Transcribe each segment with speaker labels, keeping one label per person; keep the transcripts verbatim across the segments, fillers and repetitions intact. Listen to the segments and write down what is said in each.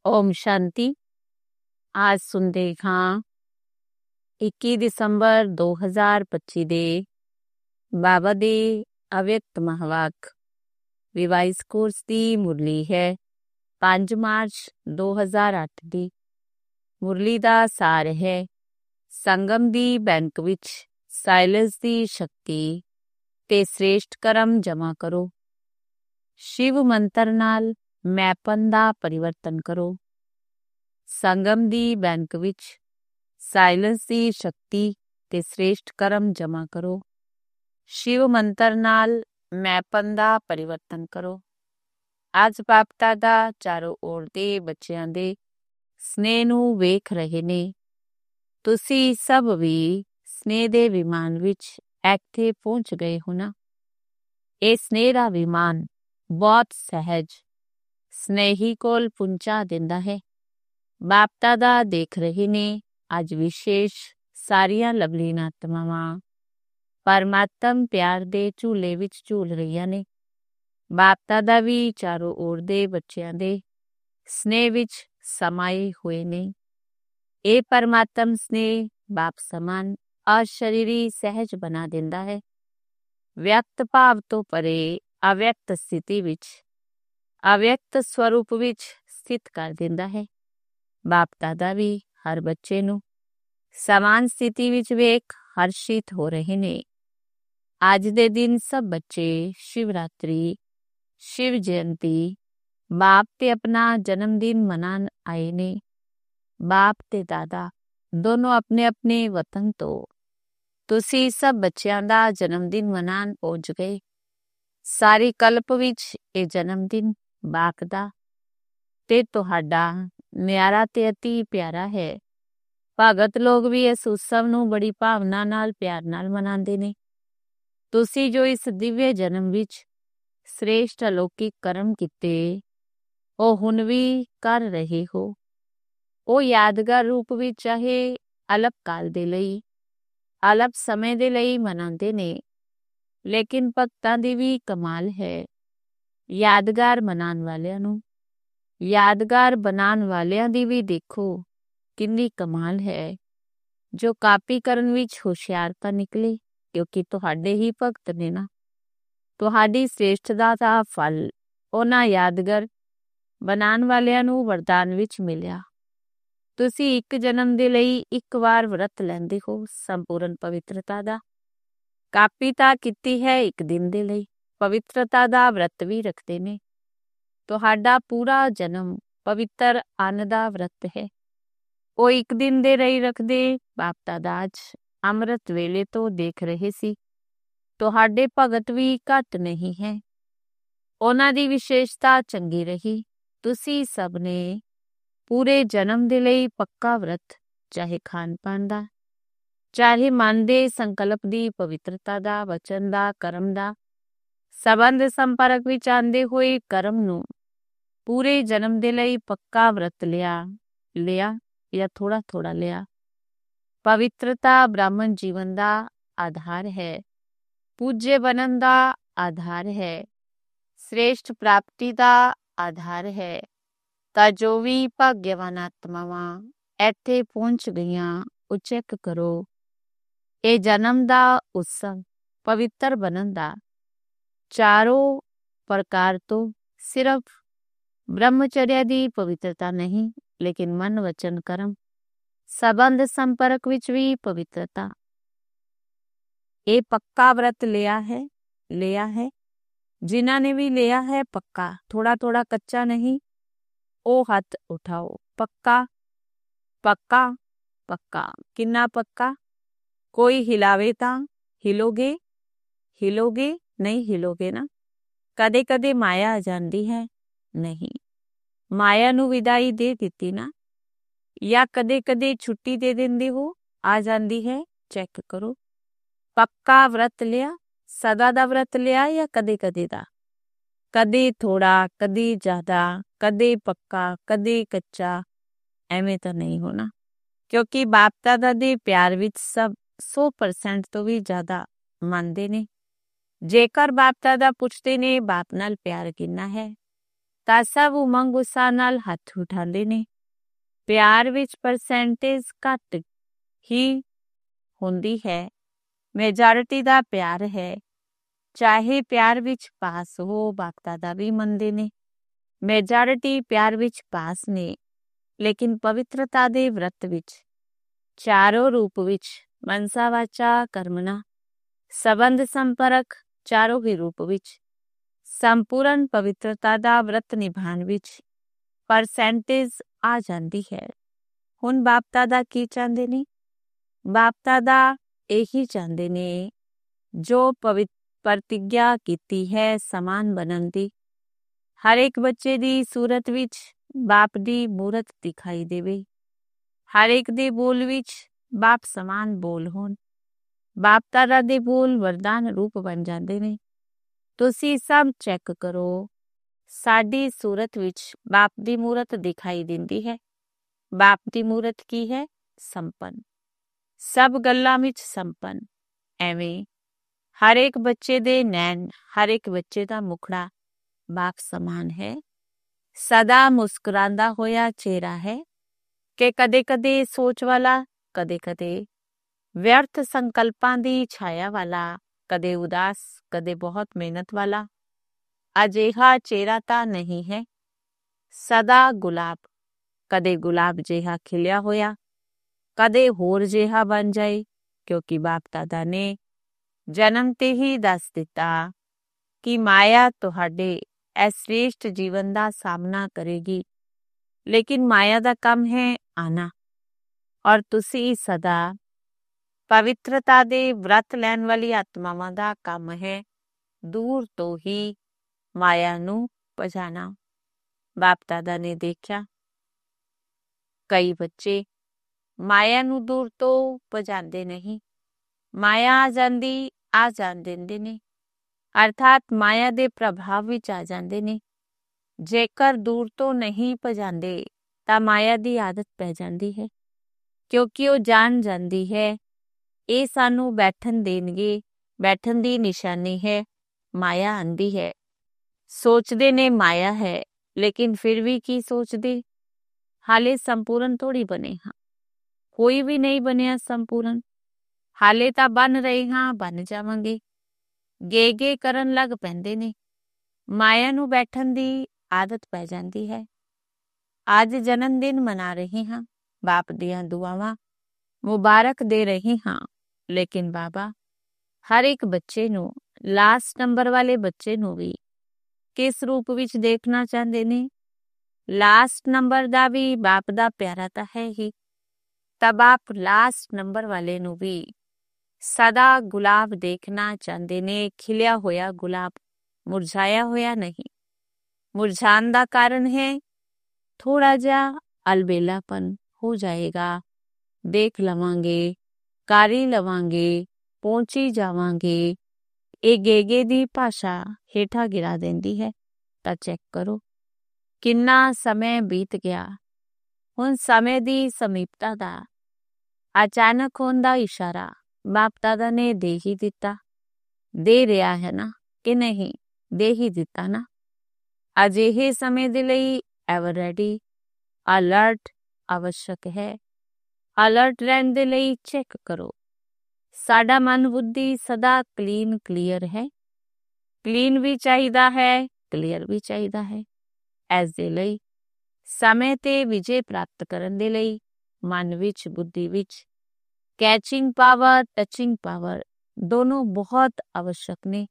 Speaker 1: ओम शांति। आज सुनते हाँ इक्की दिसंबर दो हज़ार पच्ची दे बाबा दे अव्यक्त महावाक रिवाइज कोर्स की मुरली है पांच मार्च दो हज़ार अठ दी। मुरली का सार है संगम दी बैंक विच साइलेंस दी शक्ति ते श्रेष्ठ कर्म जमा करो। शिव मंत्र नाल मैपन दा परिवर्तन करो। संगम दी बैंक विच साइलेंस दी शक्ति ते श्रेष्ठ कर्म जमा करो। शिव मंत्र नाल मैपन दा परिवर्तन करो। आज बापता दा चारों ओर दे बच्चियां दे स्नेह नू वेख रहे ने। तुसी सब भी स्नेह दे विमान विच ਇੱਥੇ पहुंच गए हो ना। ਇਹ स्नेह दा विमान बहुत सहज स्नेही कोल पहुंचा दिंदा है। बापता दा देख रहे ने अज विशेष सारिया लवलीन आत्मावां परमात्म प्यार दे झूले विच झूल रही ने। बापता दा भी चारों ओर दे बच्चियां दे स्नेह विच समाये हुए ने। ये परमात्म स्नेह बाप समान अशरीरी सहज बना दिंदा है। व्यक्त भाव तो परे अव्यक्त स्थिति विच अव्यक्त स्वरूप विच स्थित कर दिंदा है। बाप दादा भी हर बच्चे नू समान स्थिति विच वेख हर्षित हो रहे ने। आज दे दिन सब बच्चे शिवरात्रि शिव जयंती बाप ते अपना जन्मदिन मनान आए ने। बाप ते दादा दोनों अपने अपने वतन तो तुसी सब बच्चियां दा जन्मदिन मनान पहुंच गए। सारी कल्प विच ये जन्मदिन बाप दा ते तुहाडा न्यारा ते अति प्यारा है। भगत लोग भी इस उत्सव नू बड़ी भावना नाल प्यार नाल मनांदे ने। तुसी जो इस दिव्य जन्म विच श्रेष्ठ अलौकिक कर्म कीते ओ हुण भी कर रहे हो। ओ यादगार रूप विच चाहे अल्प काल दे लई अल्प समय दे लई मनांदे ने, लेकिन भगतां दी भी कमाल है। यादगार मनान वालियां नू यादगार बनान वालियां दी भी देखो कितनी कमाल है। जो कापी करन विच होशियार तां निकले क्योंकि तुहाडे ही भगत ने ना। तुहाडी श्रेष्ठता दा फल उन्हां यादगार बनान वालियां नू वरदान विच मिलिया। तुसी एक जन्म दे लई एक वार व्रत लैंदे हो संपूर्ण पवित्रता दा। कापी तां कीती है एक दिन दे लई, पवित्रता दा व्रत भी रखते ने। तुहाडा पूरा जन्म पवित्र अन्न दा व्रत है। वो एक दिन दे रही रखदे बाप दादा अज अमृत वेले तो देख रहे सी। तुहाडे भगत भी घट नहीं है। उन्हां दी विशेषता चंगी रही। तुसी सब ने पूरे जन्म दे लई पक्का व्रत चाहे खान पान दा चाहे मन दे संकल्प दी पवित्रता दा वचन दा कर्म दा संबंध संपर्क विच आंदे होए कर्म नू पूरे जन्म दे लई पक्का व्रत लिया लिया या थोड़ा थोड़ा लिया। पवित्रता ब्राह्मण जीवन दा आधार है, पूज्य बनन दा आधार है, श्रेष्ठ प्राप्ति दा आधार है। ता जो भी भाग्यवान आत्मावां ਇੱਥੇ पहुंच गईयां ਉਹ चेक करो। ਇਹ जन्म दा उत्सव पवित्र बनन दा चारों प्रकार तो सिर्फ ब्रह्मचर्य दी पवित्रता नहीं, लेकिन मन वचन कर्म संबंध संपर्क विच भी पवित्रता। ये पक्का व्रत लिया है लिया है जिन्हां ने भी लिया है पक्का, थोड़ा थोड़ा कच्चा नहीं। ओ हथ उठाओ। पक्का पक्का पक्का किन्ना पक्का। कोई हिलावे ता हिलोगे हिलोगे नहीं हिलोगे ना। कदे कदे माया आ जाती है, नहीं माया नू विदाई दे दिती ना। या कदे कदे छुट्टी दे देंदे हो आ जाती है, चेक करो। पक्का व्रत लिया, सदा दा व्रत लिया या कदे कदे दा। कदे थोड़ा कदे ज्यादा, कदे पक्का कदे कच्चा, एवें तो नहीं होना। क्योंकि बाप दादा दे प्यार विच सब सौ परसेंट तो भी ज्यादा मानते ने। जेकर बाप दादा पुछते ने बाप नाल प्यार किन्ना है, ਤਾਂ ਸਭ ਉਮੰਗ ਉਤਸ਼ਾਹ ਨਾਲ ਹੱਥ ਉਠਾਉਂਦੇ ਨੇ। ਪਿਆਰ ਵਿੱਚ ਪਰਸੈਂਟੇਜ ਘੱਟ ਹੀ ਹੁੰਦੀ ਹੈ, ਮੈਜੋਰਿਟੀ ਦਾ ਪਿਆਰ ਹੈ। ਚਾਹੇ ਪਿਆਰ ਵਿੱਚ ਪਾਸ ਹੋ, ਬਾਪ ਦਾਦਾ ਵੀ ਮੰਨਦੇ ਨੇ। ਮੈਜੋਰਿਟੀ ਪਿਆਰ ਵਿੱਚ ਪਾਸ ਨੇ, ਲੇਕਿਨ ਪਵਿੱਤਰਤਾ ਦੇ ਵਰਤ ਵਿੱਚ ਚਾਰੋਂ ਰੂਪ ਵਿੱਚ ਮਨਸਾ ਵਾਚਾ ਕਰਮਨਾ ਸੰਬੰਧ ਸੰਪਰਕ ਚਾਰੋਂ ਹੀ ਰੂਪ ਵਿੱਚ ਸੰਪੂਰਨ ਪਵਿੱਤਰਤਾ ਦਾ ਵਰਤ ਨਿਭਾਉਣ ਵਿੱਚ ਪਰਸੈਂਟੇਜ ਆ ਜਾਂਦੀ ਹੈ। ਹੁਣ ਬਾਪ ਦਾਦਾ ਕੀ ਚਾਹੁੰਦੇ ਨੇ? ਬਾਪ ਦਾਦਾ ਇਹੀ ਚਾਹੁੰਦੇ ਨੇ ਜੋ ਪਵਿੱਤ ਪ੍ਰਤਿਗਿਆ ਕੀਤੀ ਹੈ ਸਮਾਨ ਬਣਨ ਦੀ। ਹਰ ਇੱਕ ਬੱਚੇ ਦੀ ਸੂਰਤ ਵਿੱਚ ਬਾਪ ਦੀ ਮੂਰਤ ਦਿਖਾਈ ਦੇਵੇ। ਹਰ ਇੱਕ ਦੇ ਬੋਲ ਵਿੱਚ ਬਾਪ ਸਮਾਨ ਬੋਲ ਹੋਣ। ਬਾਪ ਦਾਦਾ ਦੇ ਬੋਲ ਵਰਦਾਨ ਰੂਪ ਬਣ ਜਾਂਦੇ ਨੇ। ਤੁਸੀਂ ਸਭ ਚੈੱਕ ਕਰੋ, ਸਾਡੀ ਸੂਰਤ ਵਿੱਚ ਬਾਪ ਦੀ ਮੂਰਤ ਦਿਖਾਈ ਦਿੰਦੀ ਹੈ। ਬਾਪ ਦੀ ਮੂਰਤ ਕੀ ਹੈ? ਸੰਪੰਨ, ਸਭ ਗੱਲਾਂ ਵਿੱਚ ਸੰਪੰਨ। ਐਵੇਂ ਹਰ ਇੱਕ ਬੱਚੇ ਦੇ ਨੈਣ, ਹਰ ਇੱਕ ਬੱਚੇ ਦਾ ਮੁਖੜਾ ਬਾਪ ਸਮਾਨ ਹੈ। ਸਦਾ ਮੁਸਕਰਾਉਂਦਾ ਹੋਇਆ ਚਿਹਰਾ ਹੈ ਕਿ ਕਦੇ ਕਦੇ ਸੋਚ ਵਾਲਾ, ਕਦੇ ਕਦੇ ਵਿਅਰਥ ਸੰਕਲਪਾਂ ਦੀ ਛਾਇਆ ਵਾਲਾ, ਕਦੇ ਉਦਾਸ, ਕਦੇ ਬਹੁਤ ਮਿਹਨਤ ਵਾਲਾ। ਅਜਿਹਾ ਚਿਹਰਾ ਤਾਂ ਨਹੀਂ ਹੈ। ਸਦਾ ਗੁਲਾਬ, ਕਦੇ ਗੁਲਾਬ ਜਿਹਾ ਖਿਲਿਆ ਹੋਇਆ, ਕਦੇ ਹੋਰ ਜਿਹਾ ਬਣ ਜਾਏ, ਕਿਉਂਕਿ ਬਾਪ ਦਾਦਾ ਨੇ ਜਨਮ ਤੇ ਹੀ ਦੱਸ ਦਿੱਤਾ ਕਿ ਮਾਇਆ ਤੁਹਾਡੇ ਇਸ ਸ੍ਰੇਸ਼ਟ ਜੀਵਨ ਦਾ ਸਾਹਮਣਾ ਕਰੇਗੀ, ਲੇਕਿਨ ਮਾਇਆ ਦਾ ਕੰਮ ਹੈ ਆਣਾ, ਔਰ ਤੁਸੀਂ ਸਦਾ ਪਵਿੱਤਰਤਾ ਦੇ ਵਰਤ ਲੈਣ ਵਾਲੀ ਆਤਮਾਵਾਂ ਦਾ ਕੰਮ ਹੈ ਦੂਰ ਤੋਂ ਹੀ ਮਾਇਆ ਨੂੰ ਭਜਾਣਾ। ਬਾਪ ਦਾਦਾ ਨੇ ਦੇਖਿਆ ਕਈ ਬੱਚੇ ਮਾਇਆ ਨੂੰ ਦੂਰ ਤੋਂ ਭਜਾਉਂਦੇ ਨਹੀਂ, ਮਾਇਆ ਆ ਜਾਂਦੀ ਆ ਜਾਣ ਦਿੰਦੇ ਨੇ, ਅਰਥਾਤ ਮਾਇਆ ਦੇ ਪ੍ਰਭਾਵ ਵਿੱਚ ਆ ਜਾਂਦੇ ਨੇ। ਜੇਕਰ ਦੂਰ ਤੋਂ ਨਹੀਂ ਭਜਾਉਂਦੇ ਤਾਂ ਮਾਇਆ ਦੀ ਆਦਤ ਪੈ ਜਾਂਦੀ ਹੈ, ਕਿਉਂਕਿ ਉਹ ਜਾਣ ਜਾਂਦੀ ਹੈ ਇਹ ਸਾਨੂੰ ਬੈਠਣ ਦੇਣਗੇ, ਬੈਠਣ ਦੀ ਨਿਸ਼ਾਨੀ ਹੈ। ਮਾਇਆ ਆਂਦੀ ਹੈ, ਸੋਚਦੇ ਨੇ ਮਾਇਆ ਹੈ, ਲੇਕਿਨ ਫਿਰ ਵੀ ਕੀ ਸੋਚਦੇ? ਹਾਲੇ ਸੰਪੂਰਨ ਥੋੜੀ ਬਣੇ ਹਾਂ, ਕੋਈ ਵੀ ਨਹੀਂ ਬਣਿਆ ਸੰਪੂਰਨ। ਹਾਲੇ ਤਾਂ ਬਣ ਰਹੇ ਹਾਂ, ਬਣ ਜਾਵਾਂਗੇ। ਗੇ ਗੇ ਕਰਨ ਲੱਗ ਪੈਂਦੇ ਨੇ, ਮਾਇਆ ਨੂੰ ਬੈਠਣ ਦੀ ਆਦਤ ਪੈ ਜਾਂਦੀ ਹੈ। ਅੱਜ ਜਨਮ ਦਿਨ ਮਨਾ ਰਹੇ ਹਾਂ, ਬਾਪ ਦੀਆਂ ਦੁਆਵਾਂ ਮੁਬਾਰਕ ਦੇ ਰਹੇ ਹਾਂ, ਲੇਕਿਨ ਬਾਬਾ ਹਰ ਇੱਕ ਬੱਚੇ ਨੂੰ, ਲਾਸਟ ਨੰਬਰ ਵਾਲੇ ਬੱਚੇ ਨੂੰ ਵੀ ਕਿਸ ਰੂਪ ਵਿੱਚ ਦੇਖਣਾ ਚਾਹੁੰਦੇ ਨੇ? ਲਾਸਟ ਨੰਬਰ ਦਾ ਵੀ ਬਾਪ ਦਾ ਪਿਆਰਾ ਤਾਂ ਹੈ ਹੀ, ਤਾਂ ਬਾਪ ਲਾਸਟ ਨੰਬਰ ਵਾਲੇ ਨੂੰ ਵੀ ਸਦਾ ਗੁਲਾਬ ਦੇਖਣਾ ਚਾਹੁੰਦੇ ਨੇ, ਖਿਲਿਆ ਹੋਇਆ ਗੁਲਾਬ, ਮੁਰਝਾਇਆ ਹੋਇਆ ਨਹੀਂ। ਮੁਰਝਾਉਣ ਦਾ ਕਾਰਨ ਹੈ ਥੋੜਾ ਜਿਹਾ ਅਲਬੇਲਾਪਨ ਹੋ ਜਾਏਗਾ, ਦੇਖ ਲਵਾਂਗੇ, ਕਰ ਹੀ ਲਵਾਂਗੇ, ਪਹੁੰਚੀ ਜਾਵਾਂਗੇ। ਇਹ ਗੇਗੇ ਦੀ ਭਾਸ਼ਾ ਹੇਠਾਂ ਗਿਰਾ ਦਿੰਦੀ ਹੈ। ਤਾਂ ਚੈੱਕ ਕਰੋ ਕਿੰਨਾ ਸਮੇਂ ਬੀਤ ਗਿਆ। ਹੁਣ ਸਮੇਂ ਦੀ ਸਮੀਪਤਾ ਦਾ ਅਚਾਨਕ ਹੋਣ ਦਾ ਇਸ਼ਾਰਾ ਬਾਪ ਦਾਦਾ ਨੇ ਦੇ ਹੀ ਦਿੱਤਾ। ਦੇ ਰਿਹਾ ਹੈ ਨਾ ਕਿ ਨਹੀਂ? ਦੇ ਹੀ ਦਿੱਤਾ ਨਾ। ਅਜਿਹੇ ਸਮੇਂ ਦੇ ਲਈ ਐਵਰ ਰੈਡੀ, ਅਲਰਟ ਆਵਸ਼ਕ ਹੈ। ਅਲਰਟ ਰਹਿਣ ਦੇ ਲਈ ਚੈੱਕ ਕਰੋ ਸਾਡਾ ਮਨ ਬੁੱਧੀ ਸਦਾ ਕਲੀਨ ਕਲੀਅਰ ਹੈ। ਕਲੀਨ ਵੀ ਚਾਹੀਦਾ ਹੈ, ਕਲੀਅਰ ਵੀ ਚਾਹੀਦਾ ਹੈ। ਇਸ ਦੇ ਲਈ ਸਮੇਂ ਤੇ ਵਿਜੇ ਪ੍ਰਾਪਤ ਕਰਨ ਦੇ ਲਈ ਮਨ ਵਿੱਚ, ਬੁੱਧੀ ਵਿੱਚ ਕੈਚਿੰਗ ਪਾਵਰ, ਟਚਿੰਗ ਪਾਵਰ ਦੋਨੋਂ ਬਹੁਤ ਆਵਸ਼ਕ ਨੇ।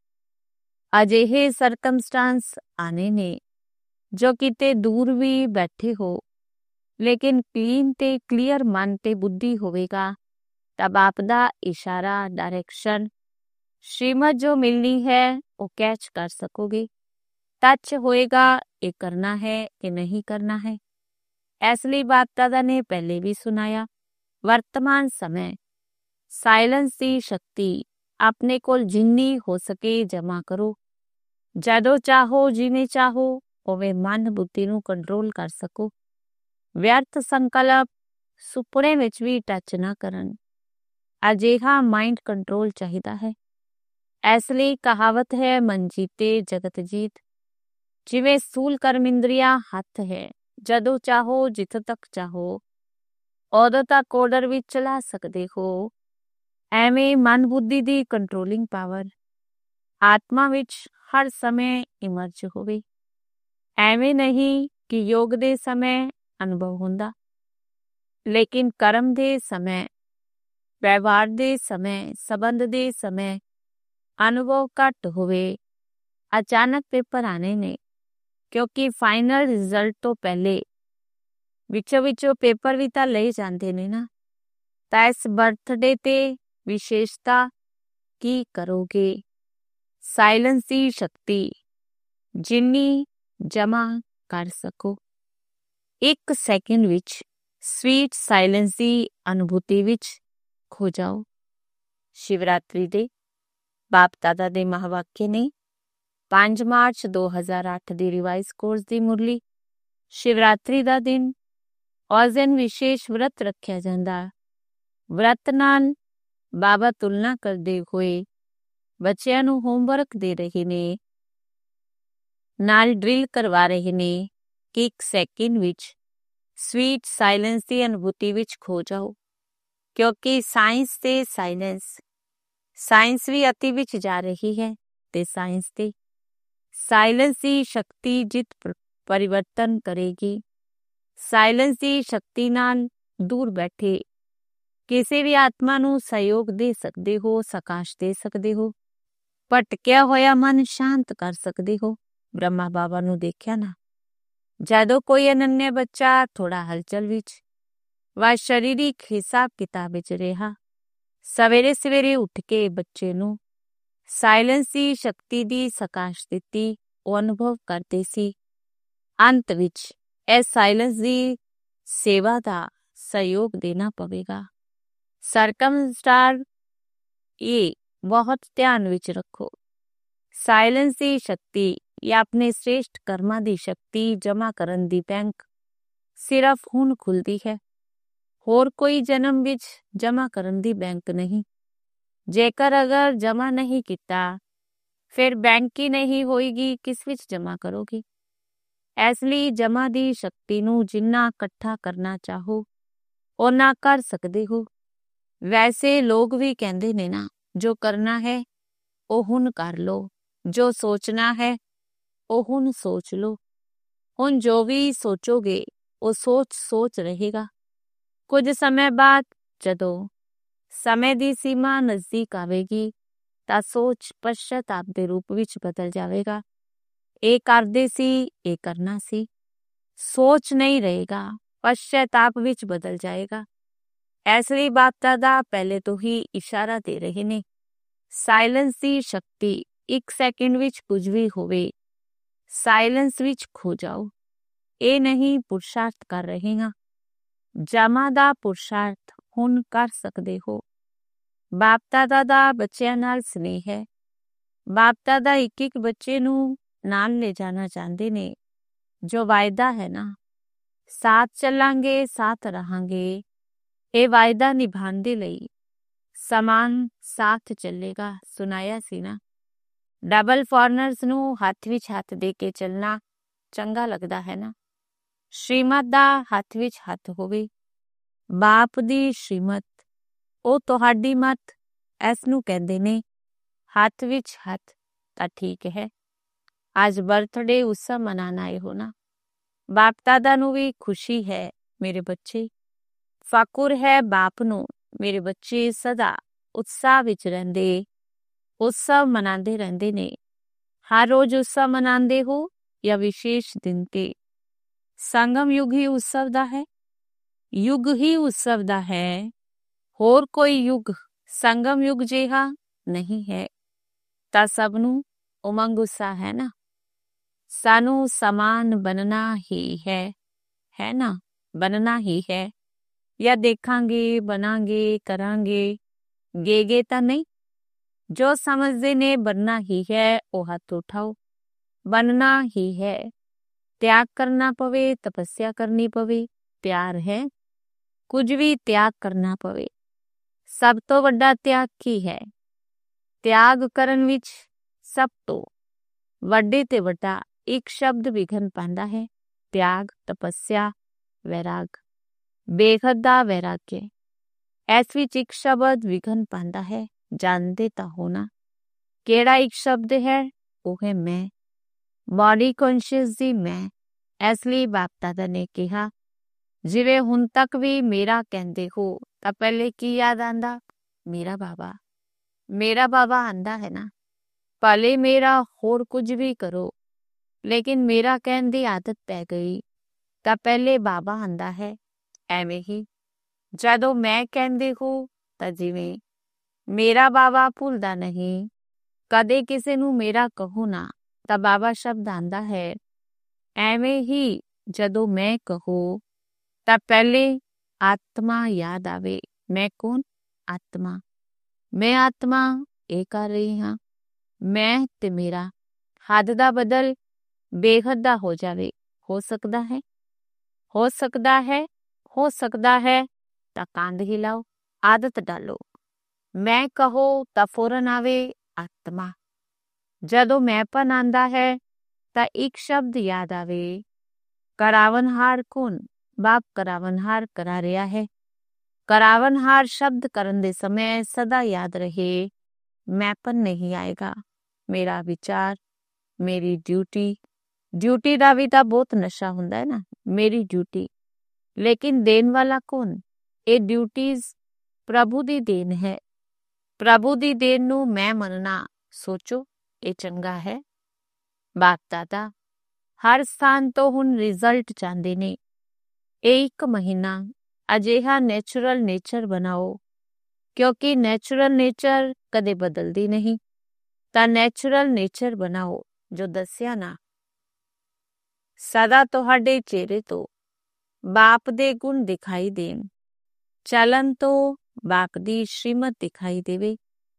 Speaker 1: ਅਜਿਹੇ ਸਰਕਮਸਟਾਂਸ ਆਨੇ ਨੇ ਜੋ ਕਿਤੇ ਦੂਰ ਵੀ ਬੈਠੇ ਹੋ, ਲੇਕਿਨ ਕਲੀਨ ਤੇ ਕਲੀਅਰ ਮਨ ਤੇ ਬੁੱਧੀ ਹੋਵੇਗਾ ਤਾਂ ਬਾਪ ਦਾ ਇਸ਼ਾਰਾ, ਡਾਇਰੈਕਸ਼ਨ, ਸ਼੍ਰੀਮਤ ਜੋ ਮਿਲਣੀ ਹੈ ਉਹ ਕੈਚ ਕਰ ਸਕੋਗੇ। ਟੱਚ ਹੋਏਗਾ ਇਹ ਕਰਨਾ ਹੈ ਕਿ ਨਹੀਂ ਕਰਨਾ ਹੈ। ਇਸ ਲਈ ਬਾਪ ਦਾਦਾ ਨੇ ਪਹਿਲੇ ਵੀ ਸੁਣਾਇਆ, ਵਰਤਮਾਨ ਸਮੇਂ ਸਾਇਲੈਂਸ ਦੀ ਸ਼ਕਤੀ ਆਪਣੇ ਕੋਲ ਜਿੰਨੀ ਹੋ ਸਕੇ ਜਮਾ ਕਰੋ। ਜਦੋਂ ਚਾਹੋ, ਜਿਵੇਂ ਚਾਹੋ ਉਵੇਂ ਮਨ ਬੁੱਧੀ ਨੂੰ ਕੰਟਰੋਲ ਕਰ ਸਕੋ। ਵਿਅਰਥ ਸੰਕਲਪ ਸੁਪਨੇ ਵਿੱਚ ਵੀ ਟੱਚ ਨਾ ਕਰਨ। ਅਜਿਹਾ ਮਾਈਂਡ ਕੰਟਰੋਲ ਚਾਹੀਦਾ ਹੈ। ਇਸ ਲਈ ਕਹਾਵਤ ਹੈ, ਮਨ ਜੀਤੇ ਜਗਤ ਜੀਤ। ਜਿਵੇਂ ਸਥੂਲ ਕਰਮ ਇੰਦਰੀਆਂ ਹੱਥ ਹੈ, ਜਦੋਂ ਚਾਹੋ ਜਿੱਥੋਂ ਤੱਕ ਚਾਹੋ ਉਦੋਂ ਤੱਕ ਆਰਡਰ ਵਿੱਚ ਚਲਾ ਸਕਦੇ ਹੋ। ਐਵੇਂ ਮਨ ਬੁੱਧੀ ਦੀ ਕੰਟਰੋਲਿੰਗ ਪਾਵਰ ਆਤਮਾ ਵਿੱਚ ਹਰ ਸਮੇਂ ਇਮਰਜ ਹੋਵੇ। ਐਵੇਂ ਨਹੀਂ ਕਿ ਯੋਗ ਦੇ ਸਮੇਂ ਅਨੁਭਵ ਹੁੰਦਾ, ਲੇਕਿਨ ਕਰਮ ਦੇ ਸਮੇਂ, ਵਿਵਹਾਰ ਦੇ ਸਮੇਂ, ਸੰਬੰਧ ਦੇ ਸਮੇਂ ਅਨੁਭਵ ਘੱਟ ਹੋਵੇ। ਅਚਾਨਕ ਪੇਪਰ ਆਣੇ ਨੇ, ਕਿਉਂਕਿ ਫਾਈਨਲ ਰਿਜ਼ਲਟ ਤੋਂ ਪਹਿਲੇ ਵਿੱਚੋਂ ਵਿੱਚੋਂ ਪੇਪਰ ਵੀ ਤਾਂ ਲਏ ਜਾਂਦੇ ਨੇ ਨਾ। ਤਾਂ ਇਸ ਬਰਥਡੇ ਤੇ ਵਿਸ਼ੇਸ਼ਤਾ ਕੀ ਕਰੋਗੇ? ਸਾਇਲੈਂਸ ਦੀ ਸ਼ਕਤੀ ਜਿੰਨੀ ਜਮਾ ਕਰ ਸਕੋ। ਇੱਕ ਸੈਕਿੰਡ ਵਿੱਚ ਸਵੀਟ ਸਾਇਲੈਂਸ ਦੀ ਅਨੁਭੂਤੀ ਵਿੱਚ ਖੋ ਜਾਓ। ਸ਼ਿਵਰਾਤਰੀ ਦੇ ਬਾਪ ਦਾਦਾ ਦੇ ਮਹਾਵਾਕਿਆ ਨੇ ਪੰਜ ਮਾਰਚ ਦੋ ਹਜ਼ਾਰ ਅੱਠ ਦੀ ਰਿਵਾਈਜ਼ ਕੋਰਸ ਦੀ ਮੁਰਲੀ। ਸ਼ਿਵਰਾਤਰੀ ਦਾ ਦਿਨ ਉਸ ਦਿਨ ਵਿਸ਼ੇਸ਼ ਵਰਤ ਰੱਖਿਆ ਜਾਂਦਾ। ਵਰਤ ਨਾਲ ਬਾਬਾ ਤੁਲਨਾ ਕਰਦੇ ਹੋਏ ਬੱਚਿਆਂ ਨੂੰ ਹੋਮਵਰਕ ਦੇ ਰਹੇ ਨੇ, ਨਾਲ ਡਰਿਲ ਕਰਵਾ ਰਹੇ ਨੇ ਕਿ ਇੱਕ ਸੈਕਿੰਡ ਵਿੱਚ ਸਵੀਟ ਸਾਇਲੈਂਸ ਦੀ ਅਨੁਭੂਤੀ ਵਿੱਚ ਖੋ ਜਾਓ। ਕਿਉਂਕਿ ਸਾਇੰਸ ਤੇ ਸਾਇਲੈਂਸ, ਸਾਇੰਸ ਵੀ ਅਤੀ ਵਿੱਚ ਜਾ ਰਹੀ ਹੈ ਤੇ ਸਾਇੰਸ ਤੇ ਸਾਇਲੈਂਸ ਦੀ ਸ਼ਕਤੀ ਜਿੱਤ ਪਰਿਵਰਤਨ ਕਰੇਗੀ। ਸਾਇਲੈਂਸ ਦੀ ਸ਼ਕਤੀ ਨਾਲ ਦੂਰ ਬੈਠੇ ਕਿਸੇ ਵੀ ਆਤਮਾ ਨੂੰ ਸਹਿਯੋਗ ਦੇ ਸਕਦੇ ਹੋ, ਸਕਾਸ਼ ਦੇ ਸਕਦੇ ਹੋ, ਭਟਕਿਆ ਹੋਇਆ ਮਨ ਸ਼ਾਂਤ ਕਰ ਸਕਦੇ ਹੋ। ਬ੍ਰਹਮਾ ਬਾਬਾ ਨੂੰ ਦੇਖਿਆ ਨਾ, ਜਦੋਂ ਕੋਈ ਅਨੰਨਿਆ ਬੱਚਾ ਥੋੜਾ ਹਲਚਲ ਵਿੱਚ ਵਾ ਸਰੀਰਿਕ ਹਿਸਾਬ ਕਿਤਾਬ ਵਿੱਚ ਰਿਹਾ, ਸਵੇਰੇ ਸਵੇਰੇ ਉੱਠ ਕੇ ਬੱਚੇ ਨੂੰ ਸਾਇਲੈਂਸ ਦੀ ਸ਼ਕਤੀ ਦੀ ਸਕਾਸ਼ ਦਿੱਤੀ, ਉਹ ਅਨੁਭਵ ਕਰਦੇ ਸੀ। ਅੰਤ ਵਿੱਚ ਇਸ ਸਾਇਲੈਂਸ ਦੀ ਸੇਵਾ ਦਾ ਸਹਿਯੋਗ ਦੇਣਾ ਪਵੇਗਾ। ਸਰਕਮ ਸਟਾਰ ਇਹ ਬਹੁਤ ਧਿਆਨ ਵਿੱਚ ਰੱਖੋ। ਸਾਇਲੈਂਸ ਦੀ ਸ਼ਕਤੀ ਜਾਂ ਆਪਣੇ ਸ੍ਰੇਸ਼ਟ ਕਰਮਾਂ ਦੀ ਸ਼ਕਤੀ ਜਮ੍ਹਾਂ ਕਰਨ ਦੀ ਬੈਂਕ ਸਿਰਫ ਹੁਣ ਖੁੱਲਦੀ ਹੈ, ਹੋਰ ਕੋਈ ਜਨਮ ਵਿੱਚ ਜਮ੍ਹਾਂ ਕਰਨ ਦੀ ਬੈਂਕ ਨਹੀਂ। ਜੇਕਰ ਅਗਰ ਜਮ੍ਹਾਂ ਨਹੀਂ ਕੀਤਾ ਫਿਰ ਬੈਂਕ ਹੀ ਨਹੀਂ ਹੋਏਗੀ, ਕਿਸ ਵਿੱਚ ਜਮ੍ਹਾਂ ਕਰੋਗੇ? ਇਸ ਲਈ ਜਮ੍ਹਾਂ ਦੀ ਸ਼ਕਤੀ ਨੂੰ ਜਿੰਨਾ ਇਕੱਠਾ ਕਰਨਾ ਚਾਹੋ ਓਨਾ ਕਰ ਸਕਦੇ ਹੋ। ਵੈਸੇ ਲੋਕ ਵੀ ਕਹਿੰਦੇ ਨੇ ਨਾ, ਜੋ ਕਰਨਾ ਹੈ ਉਹ ਹੁਣ ਕਰ ਲਓ, ਜੋ ਸੋਚਣਾ ਹੈ ਉਹ ਹੁਣ ਸੋਚ ਲਓ। ਹੁਣ ਜੋ ਵੀ ਸੋਚੋਗੇ ਉਹ ਸੋਚ ਸੋਚ ਰਹੇਗਾ। ਕੁਝ ਸਮੇਂ ਬਾਅਦ ਜਦੋਂ ਸਮੇਂ ਦੀ ਸੀਮਾ ਨਜ਼ਦੀਕ ਆਵੇਗੀ ਤਾਂ ਸੋਚ ਪਸ਼ਚਾਤਾਪ ਦੇ ਰੂਪ ਵਿੱਚ ਬਦਲ ਜਾਵੇਗਾ। ਇਹ ਕਰਦੇ ਸੀ, ਇਹ ਕਰਨਾ ਸੀ, ਸੋਚ ਨਹੀਂ ਰਹੇਗਾ, ਪਸ਼ਚਾਤਾਪ ਵਿੱਚ ਬਦਲ ਜਾਏਗਾ। ਇਸ ਲਈ ਬਾਪ ਦਾਦਾ ਪਹਿਲੇ ਤੋਂ ਹੀ ਇਸ਼ਾਰਾ ਦੇ ਰਹੇ ਨੇ, ਸਾਇਲੈਂਸ ਦੀ ਸ਼ਕਤੀ ਇੱਕ ਸੈਕਿੰਡ ਵਿੱਚ ਕੁਝ ਵੀ ਹੋਵੇ, ਸਾਇਲੈਂਸ ਵਿੱਚ ਖੋ ਜਾਓ। ਇਹ ਨਹੀਂ ਪੁਰਸ਼ਾਰਥ ਕਰ ਰਹੇ ਹਾਂ, ਜਮਾ ਦਾ ਪੁਰਸ਼ਾਰਥ ਹੁਣ ਕਰ ਸਕਦੇ ਹੋ। ਬਾਪ ਦਾਦਾ ਦਾ ਬੱਚਿਆਂ ਨਾਲ ਸਨੇਹ ਹੈ। ਬਾਪ ਦਾਦਾ ਇੱਕ ਇੱਕ ਬੱਚੇ ਨੂੰ ਨਾਲ ਲੈ ਜਾਣਾ ਚਾਹੁੰਦੇ ਨੇ। ਜੋ ਵਾਅਦਾ ਹੈ ਨਾ, ਸਾਥ ਚੱਲਾਂਗੇ, ਸਾਥ ਰਹਾਂਗੇ, ਇਹ ਵਾਅਦਾ ਨਿਭਾਉਣ ਦੇ ਲਈ ਸਮਾਨ ਸਾਥ ਚੱਲੇਗਾ। ਸੁਣਾਇਆ ਸੀ ਨਾ, ਡਬਲ ਫੋਰਨਰਸ ਨੂੰ ਹੱਥ ਵਿੱਚ ਹੱਥ ਦੇ ਕੇ ਚੱਲਣਾ ਚੰਗਾ ਲੱਗਦਾ ਹੈ ਨਾ। ਸ਼੍ਰੀਮਤ ਦਾ ਹੱਥ ਵਿੱਚ ਹੱਥ ਹੋਵੇ, ਬਾਪ ਦੀ ਸ਼੍ਰੀਮਤ, ਉਹ ਤੁਹਾਡੀ ਮਤ, ਇਸ ਨੂੰ ਕਹਿੰਦੇ ਨੇ ਹੱਥ ਵਿੱਚ ਹੱਥ। ਤਾਂ ਠੀਕ ਹੈ, ਅੱਜ ਬਰਥਡੇ ਉਤਸਵ ਮਨਾਉਣ ਆਏ ਹੋ ਨਾ, ਬਾਪ ਦਾਦਾ ਨੂੰ ਵੀ ਖੁਸ਼ੀ ਹੈ ਮੇਰੇ ਬੱਚੇ, ਫਕਰ ਹੈ ਬਾਪ ਨੂੰ ਮੇਰੇ ਬੱਚੇ ਸਦਾ ਉਤਸ਼ਾਹ ਵਿੱਚ ਰਹਿੰਦੇ, ਉਤਸਵ ਮਨਾਉਂਦੇ ਰਹਿੰਦੇ ਨੇ। ਹਰ ਰੋਜ਼ ਉਤਸਵ ਮਨਾਉਂਦੇ ਹੋ ਜਾਂ ਵਿਸ਼ੇਸ਼ ਦਿਨ ਤੇ? ਸੰਗਮ ਯੁੱਗ ਹੀ ਉਤਸਵ ਦਾ ਹੈ, ਯੁੱਗ ਹੀ ਉਤਸਵ ਦਾ ਹੈ, ਹੋਰ ਕੋਈ ਯੁੱਗ ਸੰਗਮ ਯੁੱਗ ਜਿਹਾ ਨਹੀਂ ਹੈ। ਤਾਂ ਸਭ ਨੂੰ ਉਮੰਗ ਉਤਸ਼ਾਹ ਹੈ ਨਾ, ਸਾਨੂੰ ਸਮਾਨ ਬਣਨਾ ਹੀ ਹੈ, ਹੈ ਨਾ, ਬਣਨਾ ਹੀ ਹੈ। ਜਾਂ ਦੇਖਾਂਗੇ, ਬਣਾਂਗੇ, ਕਰਾਂਗੇ, ਗੇਗੇ ਤਾਂ ਨਹੀਂ। ਜੋ ਸਮਝਦੇ ਨੇ ਬਣਨਾ ਹੀ ਹੈ ਉਹ ਹੱਥ ਉਠਾਓ। ਬਣਨਾ ਹੀ ਹੈ, ਤਿਆਗ ਕਰਨਾ ਪਵੇ, ਤਪੱਸਿਆ ਕਰਨੀ ਪਵੇ, ਪਿਆਰ ਹੈ, ਕੁਝ ਵੀ ਤਿਆਗ ਕਰਨਾ ਪਵੇ। ਸਭ ਤੋਂ ਵੱਡਾ ਤਿਆਗ ਕੀ ਹੈ? ਤਿਆਗ ਕਰਨ ਵਿੱਚ ਸਭ ਤੋਂ ਵੱਡੇ ਤੇ ਵੱਡਾ ਇੱਕ ਸ਼ਬਦ ਵਿਘਨ ਪਾਉਂਦਾ ਹੈ, ਤਿਆਗ, ਤਪੱਸਿਆ, ਵੈਰਾਗ, ਬੇਹੱਦ ਦਾ ਵੈਰਾਗਯ। ਇਸ ਵਿੱਚ ਇੱਕ ਸ਼ਬਦ ਵਿਘਨ ਪਾਉਂਦਾ ਹੈ। ਜਾਣਦੇ ਤਾਂ ਹੋ ਨਾ ਕਿਹੜਾ ਇੱਕ ਸ਼ਬਦ ਹੈ? ਉਹ ਹੈ ਮੈਂ, ਬਾਡੀ ਕੌਨਸ਼ੀਅਸ ਦੀ ਮੈਂ। ਇਸ ਲਈ ਬਾਪ ਦਾਦਾ ਨੇ ਕਿਹਾ, ਜਿਵੇਂ ਹੁਣ ਤੱਕ ਵੀ ਮੇਰਾ ਕਹਿੰਦੇ ਹੋ ਤਾਂ ਪਹਿਲੇ ਕੀ ਯਾਦ ਆਂਦਾ? ਮੇਰਾ ਬਾਬਾ। ਮੇਰਾ ਬਾਬਾ ਆਂਦਾ ਹੈ ਨਾ। ਭਲੇ ਮੇਰਾ ਹੋਰ ਕੁਝ ਵੀ ਕਰੋ, ਲੇਕਿਨ ਮੇਰਾ ਕਹਿਣ ਦੀ ਆਦਤ ਪੈ ਗਈ ਤਾਂ ਪਹਿਲੇ ਬਾਬਾ ਆਂਦਾ ਹੈ। ਐਵੇਂ ਹੀ ਜਦੋਂ ਮੈਂ ਕਹਿੰਦੇ ਹੋ ਤਾਂ ਜਿਵੇਂ ਮੇਰਾ ਬਾਬਾ ਭੁੱਲਦਾ ਨਹੀਂ, ਕਦੇ ਕਿਸੇ ਨੂੰ ਮੇਰਾ ਕਹੋ ਨਾ ਤਾਂ ਬਾਬਾ ਸ਼ਬਦ ਆਂਦਾ ਹੈ। ਐਵੇਂ ਹੀ ਜਦੋਂ ਮੈਂ ਕਹੋ ਤਾਂ ਪਹਿਲੇ ਆਤਮਾ ਯਾਦ ਆਵੇ। ਮੈਂ ਕੌਣ? ਆਤਮਾ। ਮੈਂ ਆਤਮਾ ਇਹ ਕਰ ਰਹੀ ਹਾਂ। ਮੈਂ ਤੇ ਮੇਰਾ ਹੱਦ ਦਾ ਬਦਲ ਬੇਹੱਦ ਦਾ ਹੋ ਜਾਵੇ। ਹੋ ਸਕਦਾ ਹੈ? ਹੋ ਸਕਦਾ ਹੈ? ਹੋ ਸਕਦਾ ਹੈ ਤਾਂ ਕੰਧ ਹਿਲਾਓ, ਆਦਤ ਡਾਲੋ। ਮੈਂ ਕਹੋ ਤਾਂ ਫੌਰਨ ਆਵੇ ਆਤਮਾ। ਜਦੋਂ ਮੈਂਪਨ ਆਂਦਾ ਹੈ ਤਾਂ ਇੱਕ ਸ਼ਬਦ ਯਾਦ ਆਵੇ, ਕਰਾਵਨਹਾਰ ਕੌਣ? ਬਾਪ ਕਰਾਵਨਹਾਰ ਕਰਾ ਰਿਹਾ ਹੈ। ਕਰਾਵਨਹਾਰ ਸ਼ਬਦ ਕਰਨ ਦੇ ਸਮੇਂ ਸਦਾ ਯਾਦ ਰਹੇ, ਮੈਂਪਨ ਨਹੀਂ ਆਏਗਾ। ਮੇਰਾ ਵਿਚਾਰ, ਮੇਰੀ ਡਿਊਟੀ। ਡਿਊਟੀ ਦਾ ਵੀ ਤਾਂ ਬਹੁਤ ਨਸ਼ਾ ਹੁੰਦਾ ਹੈ ਨਾ, ਮੇਰੀ ਡਿਊਟੀ। ਲੇਕਿਨ ਦੇਣ ਵਾਲਾ ਕੌਣ? ਇਹ ਡਿਊਟੀਜ਼ ਪ੍ਰਭੂ ਦੀ ਦੇਣ ਹੈ। ਪ੍ਰਭੂ ਦੀ ਦੇਣ ਨੂੰ ਮੈਂ ਮੰਨਣਾ, ਸੋਚੋ ਇਹ ਚੰਗਾ ਹੈ? ਬਾਪ ਦਾਦਾ ਹਰ ਸਥਾਨ ਤੋਂ ਹੁਣ ਰਿਜ਼ਲਟ ਚਾਹੁੰਦੇ ਨੇ। ਇਹ ਇੱਕ ਮਹੀਨਾ ਅਜਿਹਾ ਨੈਚੁਰਲ ਨੇਚਰ ਬਣਾਓ, ਕਿਉਂਕਿ ਨੈਚੁਰਲ ਨੇਚਰ ਕਦੇ ਬਦਲਦੀ ਨਹੀਂ। ਤਾਂ ਨੈਚੁਰਲ ਨੇਚਰ ਬਣਾਓ ਜੋ ਦੱਸਿਆ ਨਾ। ਸਦਾ ਤੁਹਾਡੇ ਚਿਹਰੇ ਤੋਂ ਬਾਪ ਦੇ ਗੁਣ ਦਿਖਾਈ ਦੇਣ। ਚਲਨ ਤੋਂ ਬਾਪ ਦੀ ਸ਼੍ਰੀਮਤ ਦਿਖਾਈ ਦੇਵੇ।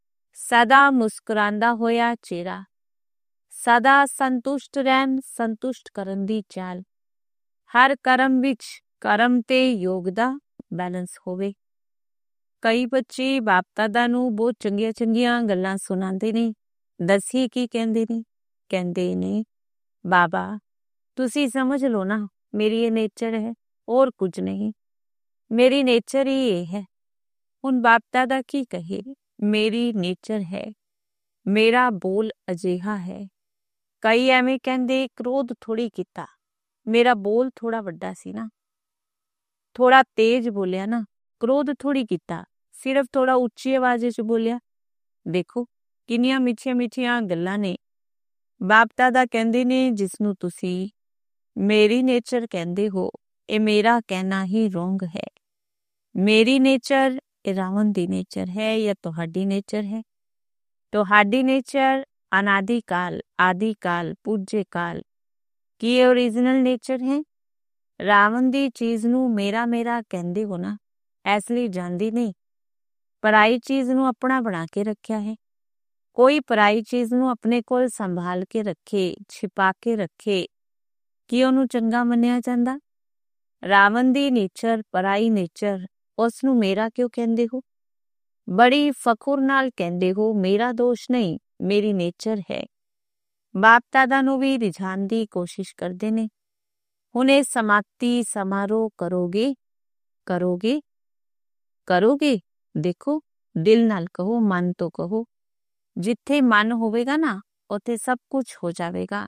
Speaker 1: ਸਦਾ ਮੁਸਕਰਾਉਂਦਾ ਹੋਇਆ ਚਿਹਰਾ। ਸਦਾ ਸੰਤੁਸ਼ਟ ਰਹਿਣ, ਸੰਤੁਸ਼ਟ ਕਰਨ ਦੀ ਚਾਲ। ਹਰ ਕਰਮ ਵਿੱਚ ਕਰਮ ਤੇ ਯੋਗ ਦਾ ਬੈਲੈਂਸ ਹੋਵੇ। ਕਈ ਬੱਚੇ ਬਾਪ ਦਾਦਾ ਨੂੰ ਬਹੁਤ ਚੰਗੀਆਂ ਚੰਗੀਆਂ ਗੱਲਾਂ ਸੁਣਾਉਂਦੇ ਨੇ। ਦੱਸੀਏ ਕੀ ਕਹਿੰਦੇ ਨੇ? ਕਹਿੰਦੇ ਨੇ, ਬਾਬਾ ਤੁਸੀਂ ਸਮਝ ਲਓ ਨਾ, ਮੇਰੀ ਇਹ ਨੇਚਰ ਹੈ, ਹੋਰ ਕੁਝ ਨਹੀਂ। ਮੇਰੀ ਨੇਚਰ ਹੀ ਇਹ ਹੈ। ਹੁਣ ਬਾਪ ਦਾਦਾ ਕੀ ਕਹੇ? ਮੇਰੀ ਨੇਚਰ ਹੈ, ਮੇਰਾ ਬੋਲ ਅਜਿਹਾ ਹੈ। ਕਈ ਐਵੇਂ ਕਹਿੰਦੇ, ਕ੍ਰੋਧ ਥੋੜੀ ਕੀਤਾ, ਮੇਰਾ ਬੋਲ ਥੋੜਾ ਵੱਡਾ ਸੀ ਨਾ, ਥੋੜਾ ਤੇਜ਼ ਬੋਲਿਆ ਨਾ। ਕ੍ਰੋਧ ਥੋੜੀ ਕੀਤਾ, ਸਿਰਫ ਥੋੜਾ ਉੱਚੀ ਆਵਾਜ਼ 'ਚ ਬੋਲਿਆ। ਦੇਖੋ ਕਿੰਨੀਆਂ ਮਿੱਠੀਆਂ ਮਿੱਠੀਆਂ ਗੱਲਾਂ ਨੇ। ਬਾਪ ਦਾਦਾ ਕਹਿੰਦੇ ਨੇ, ਜਿਸਨੂੰ ਤੁਸੀਂ ਮੇਰੀ ਨੇਚਰ ਕਹਿੰਦੇ ਹੋ, ਇਹ ਮੇਰਾ ਕਹਿਣਾ ਹੀ ਰੋਂਗ ਹੈ। ਮੇਰੀ ਨੇਚਰ ਇਹ ਰਾਵਣ ਦੀ ਨੇਚਰ ਹੈ ਜਾਂ ਤੁਹਾਡੀ ਨੇਚਰ ਹੈ? ਤੁਹਾਡੀ ਨੇਚਰ ਅਨਾਦਿ ਕਾਲ, ਆਦਿ ਕਾਲ, ਪੂਜੇ ਕਾਲ ਕੀ ਇਹ ਓਰੀਜਨਲ ਨੇਚਰ ਹੈ? ਰਾਵਣ ਦੀ ਚੀਜ਼ ਨੂੰ ਮੇਰਾ ਮੇਰਾ ਕਹਿੰਦੇ ਹੋ ਨਾ, ਇਸ ਲਈ ਜਾਂਦੀ ਨਹੀਂ। ਪਰਾਈ ਚੀਜ਼ ਨੂੰ ਆਪਣਾ ਬਣਾ ਕੇ ਰੱਖਿਆ ਹੈ। ਕੋਈ ਪਰਾਈ ਚੀਜ਼ ਨੂੰ ਆਪਣੇ ਕੋਲ ਸੰਭਾਲ ਕੇ ਰੱਖੇ, ਛਿਪਾ ਕੇ ਰੱਖੇ, ਕੀ ਉਹਨੂੰ ਚੰਗਾ ਮੰਨਿਆ ਜਾਂਦਾ? ਰਾਵਣ ਦੀ ਨੇਚਰ, ਪਰਾਈ ਨੇਚਰ, ਉਸ ਨੂੰ ਮੇਰਾ ਕਿਉਂ ਕਹਿੰਦੇ ਹੋ? ਬੜੀ ਫਖਰ ਨਾਲ ਕਹਿੰਦੇ ਹੋ, ਮੇਰਾ ਦੋਸ਼ ਨਹੀਂ, ਮੇਰੀ ਨੇਚਰ ਹੈ। ਬਾਪ ਦਾਦਾ ਨੂੰ ਵੀ ਰਿਝਾਉਣ ਦੀ ਕੋਸ਼ਿਸ਼ ਕਰਦੇ ਨੇ। ਹੁਣ ਇਹ ਸਮਾਪਤੀ ਸਮਾਰੋਹ ਕਰੋਗੇ? ਕਰੋਗੇ? ਕਰੋਗੇ? ਦੇਖੋ ਦਿਲ ਨਾਲ ਕਹੋ, ਮਨ ਤੋਂ ਕਹੋ। ਜਿੱਥੇ ਮਨ ਹੋਵੇਗਾ ਨਾ, ਉੱਥੇ ਸਭ ਕੁਝ ਹੋ ਜਾਵੇਗਾ।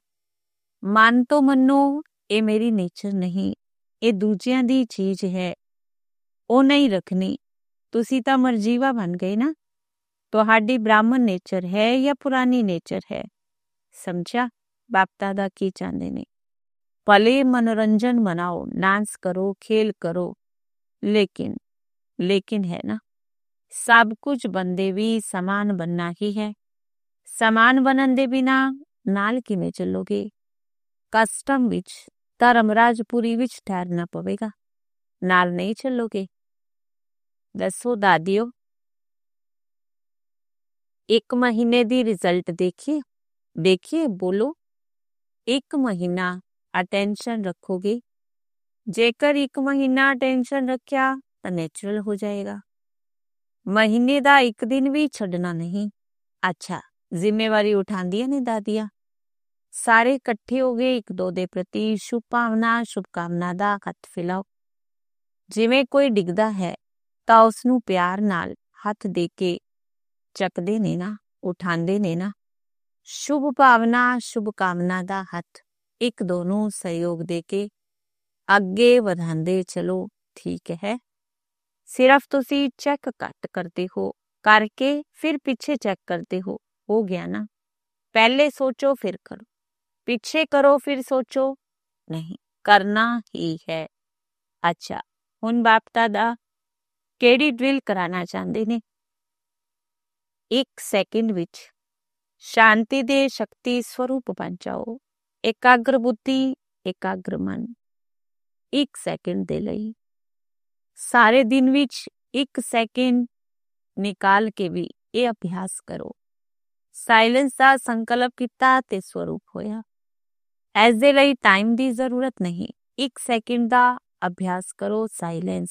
Speaker 1: ਮਨ ਤੋਂ ਮੰਨੋ, ਇਹ ਮੇਰੀ ਨੇਚਰ ਨਹੀਂ, ਇਹ ਦੂਜਿਆਂ ਦੀ ਚੀਜ਼ ਹੈ, ਉਹ ਨਹੀਂ ਰੱਖਣੀ। ਤੁਸੀਂ ਤਾਂ ਮਰਜੀਵਾ ਬਣ ਗਏ ਨਾ। ਤੁਹਾਡੀ ਬ੍ਰਾਹਮਣ ਨੇਚਰ ਹੈ ਜਾਂ ਪੁਰਾਣੀ ਨੇਚਰ ਹੈ? ਸਮਝਿਆ ਬਾਪ ਦਾਦਾ ਕੀ ਚਾਹੁੰਦੇ ਨੇ? ਭਲੇ ਮਨੋਰੰਜਨ ਮਨਾਓ, ਡਾਂਸ ਕਰੋ, ਖੇਲ ਕਰੋ, ਲੇਕਿਨ ਲੇਕਿਨ ਹੈ ਨਾ, ਸਭ ਕੁਝ ਬੰਦੇ ਵੀ ਸਮਾਨ ਬਣਨਾ ਹੀ ਹੈ। ਸਮਾਨ ਬਣਨ ਦੇ ਬਿਨਾ ਨਾਲ ਕਿਵੇਂ ਚੱਲੋਗੇ? ਕਸਟਮ ਵਿੱਚ, ਧਰਮ ਰਾਜਪੁਰੀ ਵਿੱਚ ਠਹਿਰਨਾ ਪਵੇਗਾ, ਨਾਲ ਨਹੀਂ ਚੱਲੋਗੇ। ਦੱਸੋ ਦਾਦੀਓ, ਇੱਕ ਮਹੀਨੇ ਦੀ ਰਿਜ਼ਲਟ ਦੇਖੀਏ ਦੇਖੀਏ ਬੋਲੋ। ਇੱਕ ਮਹੀਨਾ ਅਟੈਂਸ਼ਨ ਰੱਖੋਗੇ। ਜੇਕਰ ਇੱਕ ਮਹੀਨਾ ਅਟੈਂਸ਼ਨ ਰੱਖਿਆ ਤਾਂ ਨੈਚੁਰਲ ਹੋ ਜਾਏਗਾ। ਮਹੀਨੇ ਦਾ ਇੱਕ ਦਿਨ ਵੀ ਛੱਡਣਾ ਨਹੀਂ। ਅੱਛਾ, ਜ਼ਿੰਮੇਵਾਰੀ ਉਠਾਉਂਦੀਆਂ ਨੇ ਦਾਦੀਆਂ, ਸਾਰੇ ਇਕੱਠੇ ਹੋ ਗਏ, ਇੱਕ ਦੋ ਦੇ ਪ੍ਰਤੀ ਸ਼ੁਭ ਭਾਵਨਾ ਸ਼ੁਭਕਾਮਨਾ ਦਾ ਹੱਥ ਫਿਲਾਓ। ਜਿਵੇਂ ਕੋਈ ਡਿੱਗਦਾ ਹੈ ਤਾਂ ਉਸ ਨੂੰ ਪਿਆਰ ਨਾਲ ਹੱਥ ਦੇ ਕੇ ਚੱਕਦੇ ਨੇ ਨਾ, ਉਠਾਉਂਦੇ ਨੇ ਨਾ। ਸ਼ੁਭ ਭਾਵਨਾ ਸ਼ੁਭਕਾਮਨਾ ਦਾ ਹੱਥ ਇੱਕ ਦੋ ਨੂੰ ਸਹਿਯੋਗ ਦੇ ਕੇ ਅੱਗੇ ਵਧਾਉਂਦੇ ਚਲੋ, ਠੀਕ ਹੈ। ਸਿਰਫ ਤੁਸੀਂ ਚੈੱਕ ਘੱਟ ਕਰਦੇ ਹੋ, ਕਰਕੇ ਫਿਰ ਪਿੱਛੇ ਚੈੱਕ ਕਰਦੇ ਹੋ, ਹੋ ਗਿਆ ਨਾ। ਪਹਿਲੇ ਸੋਚੋ ਫਿਰ ਕਰੋ, ਪਿੱਛੇ ਕਰੋ ਫਿਰ ਸੋਚੋ, ਨਹੀਂ ਕਰਨਾ ਹੀ ਹੈ। ਅੱਛਾ, ਹੁਣ ਬਾਪ ਦਾਦਾ ਕਿਹੜੀ ਡਰਿਲ ਕਰਾਉਣਾ ਚਾਹੁੰਦੇ ਨੇ? ਇੱਕ ਸੈਕਿੰਡ ਵਿੱਚ ਸ਼ਾਂਤੀ ਦੇ ਸ਼ਕਤੀ ਸਰੂਪ ਬਣ ਜਾਓ। ਇਕਾਗਰ ਬੁੱਧੀ, ਇਕਾਗਰ ਮਨ। ਇੱਕ ਸੈਕਿੰਡ ਦੇ ਲਈ ਸਾਰੇ ਦਿਨ ਵਿੱਚ ਇੱਕ ਸੈਕਿੰਡ ਨਿਕਾਲ ਕੇ ਵੀ ਇਹ ਅਭਿਆਸ ਕਰੋ। ਸਾਇਲੈਂਸ ਦਾ ਸੰਕਲਪ ਕੀਤਾ ਤੇ ਸਰੂਪ ਹੋਇਆ। ਇਸ ਦੇ ਲਈ ਟਾਈਮ ਦੀ ਜ਼ਰੂਰਤ ਨਹੀਂ, ਇੱਕ ਸੈਕਿੰਡ ਦਾ ਅਭਿਆਸ ਕਰੋ ਸਾਇਲੈਂਸ।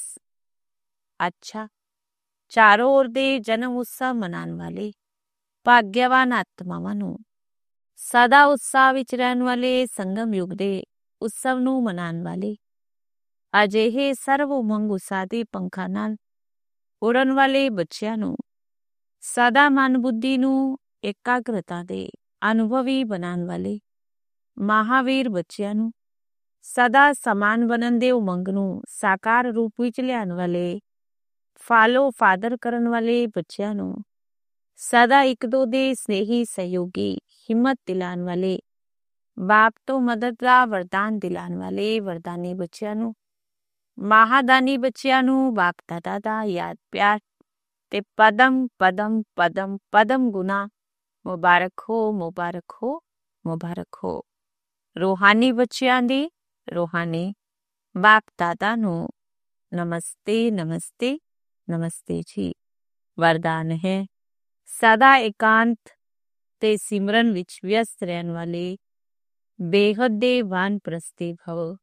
Speaker 1: ਅੱਛਾ, ਚਾਰੋਂ ओर ਦੇ ਜਨਮ ਉਤਸਵ ਮਨਾਉਣ ਵਾਲੇ ਭਾਗਿਆਵਾਨ ਆਤਮਾਵਾਂ ਨੂੰ, ਸਦਾ ਉਤਸਾਹ ਵਿੱਚ ਰਹਿਣ ਵਾਲੇ ਸੰਗਮ ਯੁੱਗ ਦੇ ਉਤਸਵ ਨੂੰ ਮਨਾਉਣ ਵਾਲੇ ਅਜਿਹੇ ਸਰਵ ਉਮੰਗ ਉਤਸ਼ਾਹ ਦੇ ਪੰਖਾਂ ਨਾਲ ਉੜਨ ਵਾਲੇ ਬੱਚਿਆਂ ਨੂੰ, ਸਦਾ ਮਨ ਬੁੱਧੀ ਨੂੰ ਇਕਾਗਰਤਾ ਦੇ ਅਨੁਭਵੀ ਬਣਾਉਣ ਵਾਲੇ ਮਹਾਵੀਰ ਬੱਚਿਆਂ ਨੂੰ, ਸਦਾ ਸਮਾਨ ਬਣਨ ਦੇ ਉਮੰਗ ਨੂੰ ਸਾਕਾਰ ਰੂਪ ਵਿੱਚ ਲਿਆਉਣ ਵਾਲੇ ਫਾਲੋ ਫਾਦਰ ਕਰਨ ਵਾਲੇ ਬੱਚਿਆਂ ਨੂੰ, ਸਦਾ ਇੱਕ ਦੋ ਦੇ ਸਨੇਹੀ ਸਹਿਯੋਗੀ ਹਿੰਮਤ ਦਿਲਾਉਣ ਵਾਲੇ ਬਾਪ ਤੋਂ ਮਦਦ ਦਾ ਵਰਦਾਨ ਦਿਲਾਉਣ ਵਾਲੇ ਵਰਦਾਨੀ ਬੱਚਿਆਂ ਨੂੰ, ਮਹਾਦਾਨੀ ਬੱਚਿਆਂ ਨੂੰ ਬਾਪ ਦਾਦਾ ਦਾ ਯਾਦ ਪਿਆਰ ਤੇ ਪਦਮ ਪਦਮ ਪਦਮ ਪਦਮ ਗੁਨਾ ਮੁਬਾਰਕ ਹੋ, ਮੁਬਾਰਕ ਹੋ, ਮੁਬਾਰਕ ਹੋ। ਰੂਹਾਨੀ ਬੱਚਿਆਂ ਦੀ ਰੂਹਾਨੀ ਬਾਪ ਦਾਦਾ ਨੂੰ ਨਮਸਤੇ ਨਮਸਤੇ ਨਮਸਤੇ ਜੀ। ਵਰਦਾਨ ਹੈ ਸਦਾ ਇਕਾਂਤ ਤੇ ਸਿਮਰਨ ਵਿੱਚ ਵਿਅਸਤ ਰਹਿਣ ਵਾਲੇ ਬੇਹੱਦ ਦੇ ਵਾਨਪ੍ਰਸਤੀ ਭਵ।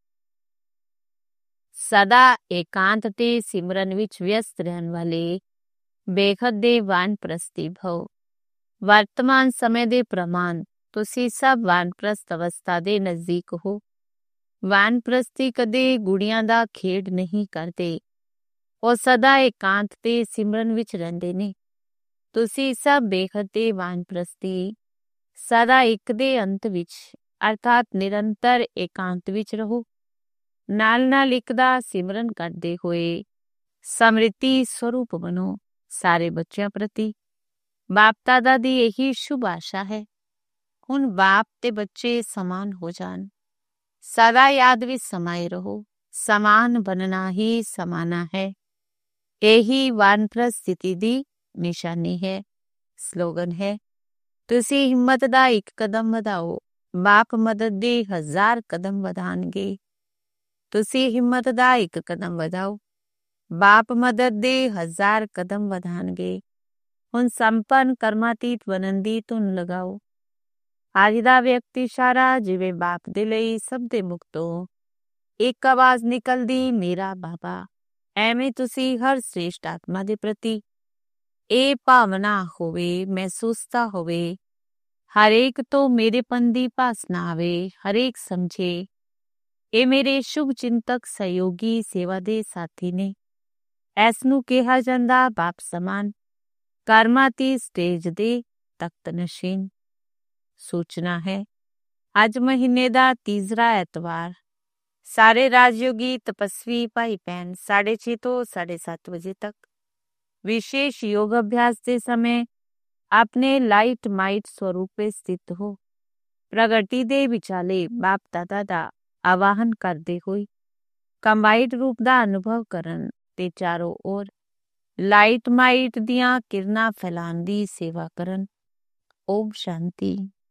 Speaker 1: ਸਦਾ ਇਕਾਂਤ ਤੇ ਸਿਮਰਨ ਵਿੱਚ ਵਿਅਸਤ ਰਹਿਣ ਵਾਲੇ ਬੇਹੱਦ ਦੇ ਵਾਨਪ੍ਰਸਤੀ ਭਵ। ਵਰਤਮਾਨ ਸਮੇਂ ਦੇ ਪ੍ਰਮਾਣ ਤੁਸੀਂ ਸਭ ਵਾਨਪ੍ਰਸਤ ਅਵਸਥਾ ਦੇ ਨਜ਼ਦੀਕ ਹੋ। ਵਾਨਪ੍ਰਸਤੀ ਕਦੇ ਗੁੜੀਆਂ ਦਾ ਖੇਡ ਨਹੀਂ ਕਰਦੇ, ਉਹ ਸਦਾ ਇਕਾਂਤ ਤੇ ਸਿਮਰਨ ਵਿੱਚ ਰਹਿੰਦੇ ਨੇ। ਤੁਸੀਂ ਸਭ ਬੇਹੱਦ ਦੇ ਵਾਨਪ੍ਰਸਤੀ ਸਦਾ ਇੱਕ ਦੇ ਅੰਤ ਵਿੱਚ ਅਰਥਾਤ ਨਿਰੰਤਰ ਇਕਾਂਤ ਵਿੱਚ ਰਹੋ। ਨਾਲ ਨਾਲ ਇੱਕ ਦਾ ਸਿਮਰਨ ਕਰਦੇ ਹੋਏ ਸਮ੍ਰਿਤੀ ਸਰੂਪ ਬਣੋ। ਸਾਰੇ ਬੱਚਿਆਂ ਪ੍ਰਤੀ ਬਾਪ ਦਾਦਾ ਦੀ ਇਹੀ ਸ਼ੁਭ ਆਸ਼ਾ ਹੈ। ਹੁਣ ਬਾਪ ਤੇ ਬੱਚੇ ਸਮਾਨ ਹੋ ਜਾਣ, ਸਦਾ ਯਾਦ ਵਿੱਚ ਸਮਾਏ ਰਹੋ। ਸਮਾਨ ਬਣਨਾ ਹੀ ਸਮਾਨਾ ਹੈ, ਇਹੀ ਵਾਨਪ੍ਰਸਤ ਸਥਿਤੀ ਦੀ ਨਿਸ਼ਾਨੀ ਹੈ। ਸਲੋਗਨ ਹੈ ਤੁਸੀਂ ਹਿੰਮਤ ਦਾ ਇੱਕ ਕਦਮ ਵਧਾਓ, ਬਾਪ ਮਦਦ ਦੇ ਹਜ਼ਾਰ ਕਦਮ ਵਧਾਉਣਗੇ। ਤੁਸੀਂ ਹਿੰਮਤ ਦਾ ਇੱਕ ਕਦਮ ਵਧਾਓ, ਬਾਪ ਮਦਦ ਦੇ ਹਜ਼ਾਰ ਕਦਮ ਵਧਾਉਣਗੇ। ਹੁਣ ਸੰਪੰਨ ਕਰਮਾਤੀਤ ਬਣਨ ਦੀ ਧੁਨ ਲਗਾਓ। ਅੱਜ ਦਾ ਵਿਅਕਤੀ ਇਸ਼ਾਰਾ ਜਿਵੇਂ ਬਾਪ ਦੇ ਲਈ ਸਭ ਦੇ ਮੁਖ ਤੋਂ ਇੱਕ ਆਵਾਜ਼ ਨਿਕਲਦੀ, ਮੇਰਾ ਬਾਬਾ। ਐਵੇਂ ਤੁਸੀਂ ਹਰ ਸ੍ਰੇਸ਼ਟ ਆਤਮਾ ਦੇ ਪ੍ਰਤੀ ਇਹ ਭਾਵਨਾ ਹੋਵੇ, ਮਹਿਸੂਸਤਾ ਹੋਵੇ, ਹਰੇਕ ਤੋਂ ਮੇਰੇਪਨ ਦੀ ਭਾਸਨਾ ਆਵੇ। ਹਰੇਕ ਸਮਝੇ ਇਹ ਮੇਰੇ ਸ਼ੁਭ ਚਿੰਤਕ ਸਹਿਯੋਗੀ ਸੇਵਾ ਦੇ ਸਾਥੀ ਨੇ। ਇਸ ਨੂੰ ਕਿਹਾ ਜਾਂਦਾ ਬਾਪ ਸਮਾਨ ਕਰਮਾਤੀ ਸਟੇਜ ਦੇ ਤਖਤ ਨਸ਼ੀਨ। ਸੂਚਨਾ ਹੈ ਅੱਜ ਮਹੀਨੇ ਦਾ ਤੀਸਰਾ ਐਤਵਾਰ ਸਾਰੇ ਰਾਜਯੋਗੀ ਤਪਸਵੀ ਭਾਈ ਭੈਣ ਸਾਢੇ ਛੇ ਤੋਂ ਸਾਢੇ ਸੱਤ ਵਜੇ ਤੱਕ ਵਿਸ਼ੇਸ਼ ਯੋਗ ਅਭਿਆਸ ਦੇ ਸਮੇਂ ਆਪਣੇ ਲਾਈਟ ਮਾਈਟ ਸਰੂਪੇ ਸਥਿਤ ਹੋ ਪ੍ਰਗਟੀ ਦੇ ਵਿਚਾਲੇ ਬਾਪ ਦਾਦਾ ਦਾ ਆਵਾਹਨ ਕਰਦੇ ਹੋਏ ਕੰਬਾਈਡ ਰੂਪ ਦਾ ਅਨੁਭਵ ਕਰਨ ਤੇ ਚਾਰੋਂ ओर ਲਾਈਟ ਮਾਈਟ ਦੀਆਂ ਕਿਰਨਾਂ ਫੈਲਾਉਣ ਦੀ ਸੇਵਾ ਕਰਨ। ਓਮ ਸ਼ਾਂਤੀ।